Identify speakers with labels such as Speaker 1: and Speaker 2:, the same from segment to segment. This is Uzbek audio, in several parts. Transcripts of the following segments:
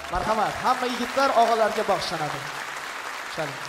Speaker 1: Marhamat, hamma yigitlar og'alarga bag'ishlanadi. Chaling.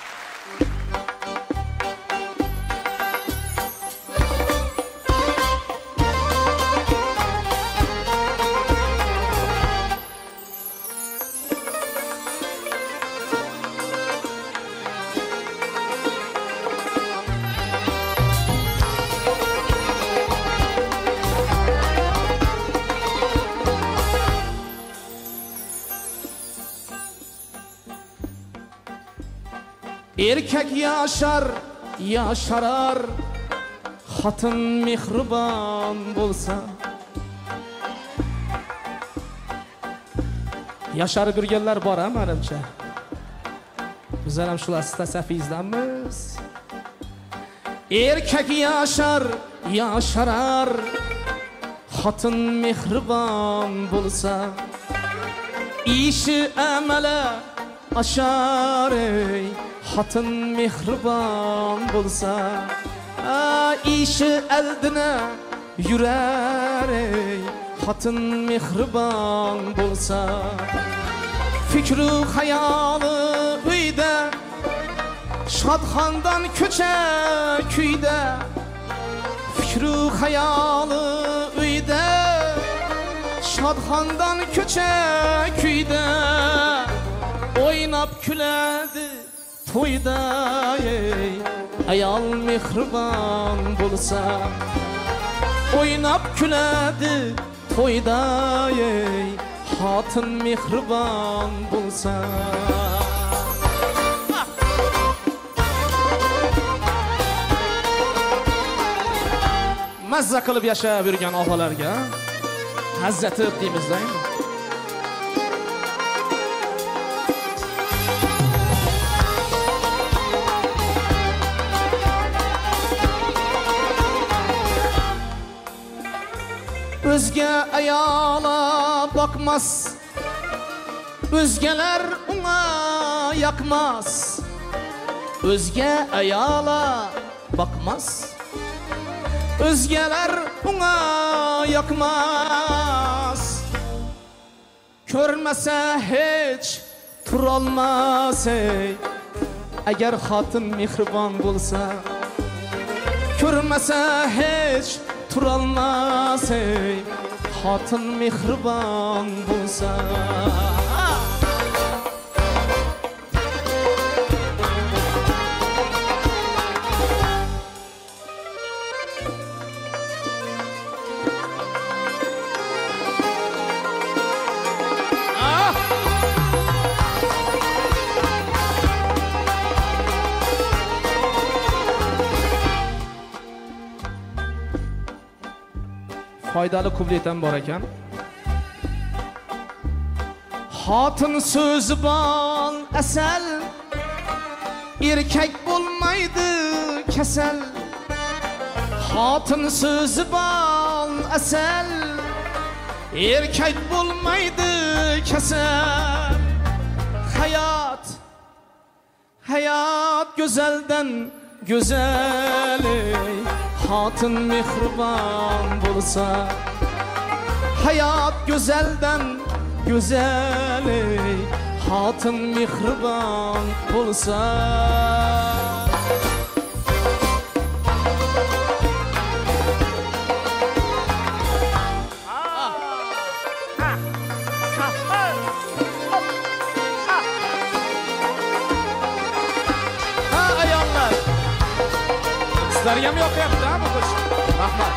Speaker 2: Erkek yaşar, yaşarar, hatın mehriban bolsa. Yaşarıp yurganlar bor ha menimcha. Bizlar ham shular tasafizdanmiz. Erkek yaşar, yaşarar, hatın mehriban bolsa. İşi amele aşar ey. Hatın mehriban bolsa, işi eldine yürer ey. Hatın mehriban bolsa, fikru hayalı uyda, şadxandan köçe kuyda. Fikru hayalı uyda, şadxandan köçe kuyda. Oynab küledi toyda ey, ayal mehriban bolsa. Oynab küledi toyda ey, hatın mehriban bolsa. Mazza qilib yashab yurgan og'alarga hazzati deymizda. Özge ayala bakmaz, özgeler ona yakmaz. Özge ayala bakmaz, özgeler ona yakmaz. Körmese hiç turolmaz ey, eğer hatın mehriban bolsa. Körmese hiç turolmaz ey, hatın mehriban bolsa. Foydali kubletam bor ekan. Hatın so'zi bol asal, erkak bo'lmaydi kasal. Hatın so'zi bol asal, erkak bo'lmaydi kasal. Hayat, hayat güzelden güzel ey. Hatın mehriban bolsa, hayat güzelden güzel ey. Hatın mehriban bolsa. Ayollar, sizlarga ham yoqyapti ha bu qo'shiq. Rahmat.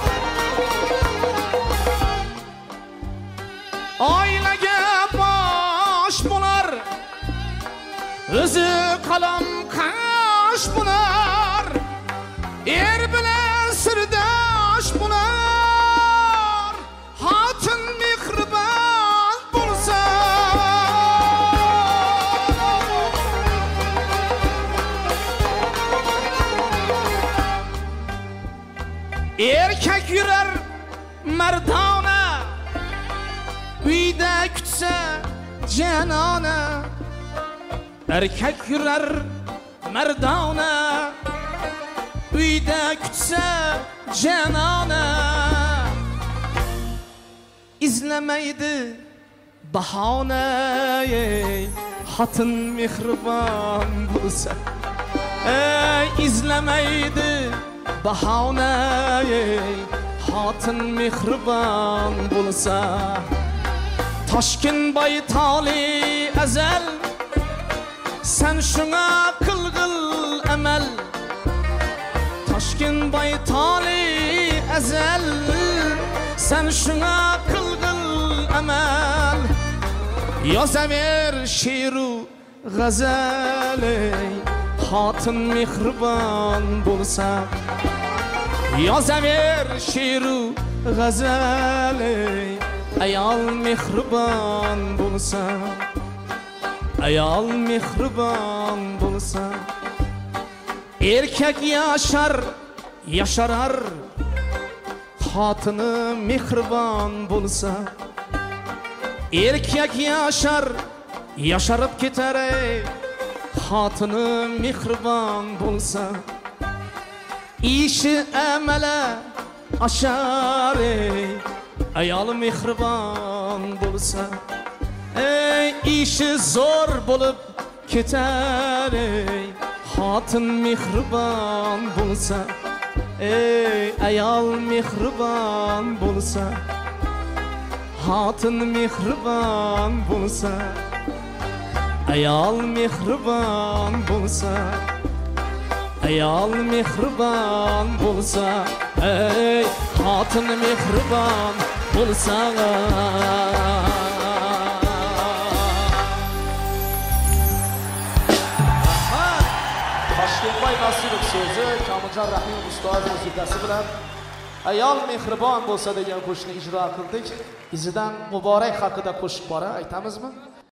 Speaker 2: Oilaga bosh bo'lar, o'zi qalam qash bo'lar. Er bilan sirdosh bo'lar, xotin mehribon bo'lsa. Erkak yurar mardona, uyda kutsa janona. Erkak yurar mardona, uyda kutsa janona. İzlemaydi bahona xotin mehribon bo'lsa izlamaydi bahona xotin mehribon bo'lsa Toshkentboy toli azal sen şuna qilg'il amal Toshkentboy toli azal sen şuna qilg'il amal yozaver she'ru g'azal xotin mehribon bo'lsa yozaver she'ru g'azal ayol mehribon bo'lsa ayol mehribon bo'lsa erkak yasharar xotini mehribon bo'lsa erkak yasharib ketar xotini mehribon bo'lsa ishi amala oshar ayol mehribon bo'lsa ishi zo'r bo'lib ketar xotin mehribon bo'lsa ayol mehribon bo'lsa xotin mehribon bo'lsa ayol mehribon bo'lsa ayol mehribon bo'lsa xotin mehribon bo'lsa
Speaker 1: Toshkentboy Nasirov so'zi, Komiljon Rahimov ustoz musiqasi bilan ayol mehribon bo'lsa degan qo'shiqni ijro qildik. Izidan Muborak haqida qo'shiq bor, aytamizmi?